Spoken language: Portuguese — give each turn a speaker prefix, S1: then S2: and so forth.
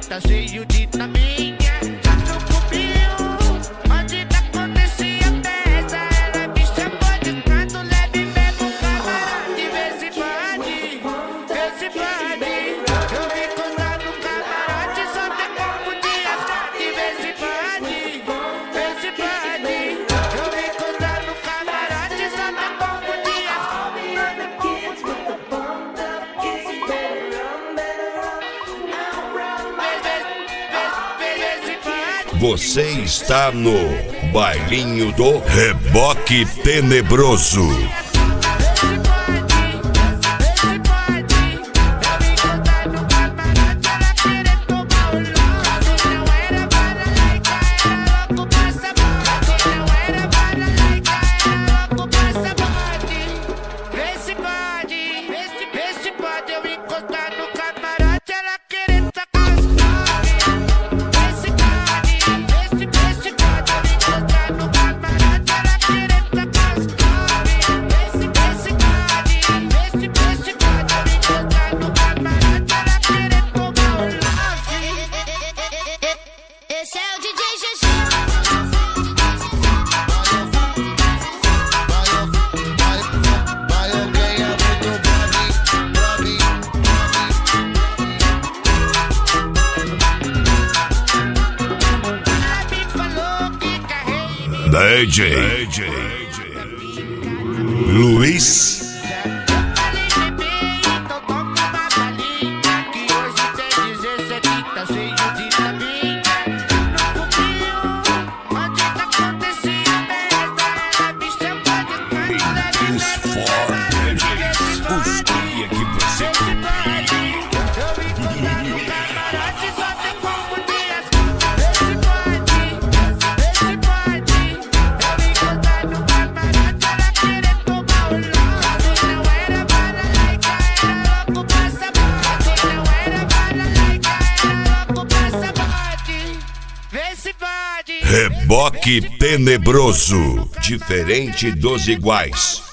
S1: tá cheio de taminha. No cubinho, onde tá acontecia festa, ela me chamou de canto leve mesmo camarote. Vê se pode, vê se pode. Eu me encontrar no camarote, só tem como de asfalto. Vê se pode, vê se pode. Eu me encontrar no camarote, só tem como de asfalto.
S2: Você está no Bailinho do Reboque Tenebroso.
S3: Esse é o DJ GG.
S2: DJ Luiz. Reboque Tenebroso, diferente dos iguais.